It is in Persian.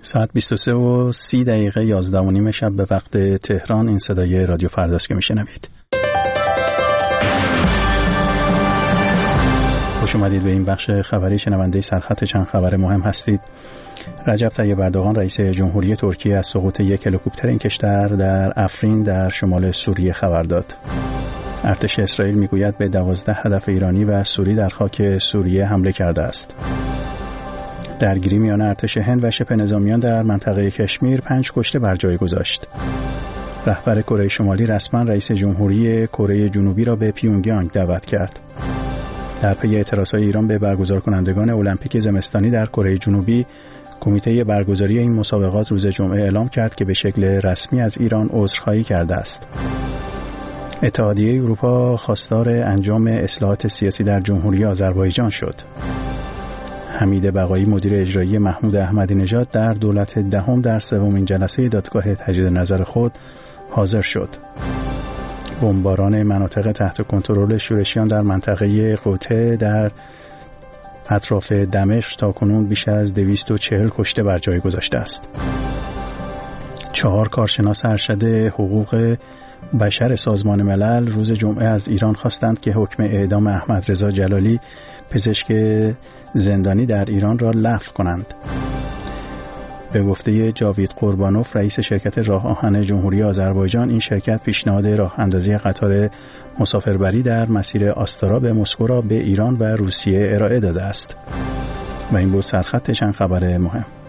ساعت 23:30 11:30 شب به وقت تهران. این صدای رادیو فرداست که میشنوید. خوش اومدید به این بخش خبری. شنونده سرخط چند خبر مهم هستید. رجب طیب اردوغان رئیس جمهوری ترکیه از سقوط یک هلیکوپتر این کشور در افرین در شمال سوریه خبر داد. ارتش اسرائیل میگوید به 12 هدف ایرانی و سوری در خاک سوریه حمله کرده است. درگیری میان ارتش هند و شبه نظامیان در منطقه کشمیر 5 کشته بر جای گذاشت. رهبر کره شمالی رسما رئیس جمهوری کره جنوبی را به پیونگیانگ دعوت کرد. در پی اعتراضهای ایران به برگزار کنندگان المپیک زمستانی در کره جنوبی، کمیته برگزاری این مسابقات روز جمعه اعلام کرد که به شکل رسمی از ایران عذرخواهی کرده است. اتحادیه اروپا خواستار انجام اصلاحات سیاسی در جمهوری آذربایجان شد. حمید بقایی مدیر اجرایی محمود احمدی نژاد در دولت دهم در سومین جلسه دادگاه تجدید نظر خود حاضر شد. بمباران مناطق تحت کنترل شورشیان در منطقه قوطه در اطراف دمشق تاکنون بیش از 240 کشته بر جای گذاشته است. 4 کارشناس ارشد حقوق بشر سازمان ملل روز جمعه از ایران خواستند که حکم اعدام احمد رضا جلالی پزشک زندانی در ایران را لغو کنند. به گفته جاوید قربانوف رئیس شرکت راه آهن جمهوری آذربایجان، این شرکت پیشنهاد راه اندازی قطار مسافربری در مسیر آستارا به مسکو را به ایران و روسیه ارائه داده است. و این بود سرخط چند خبر مهم.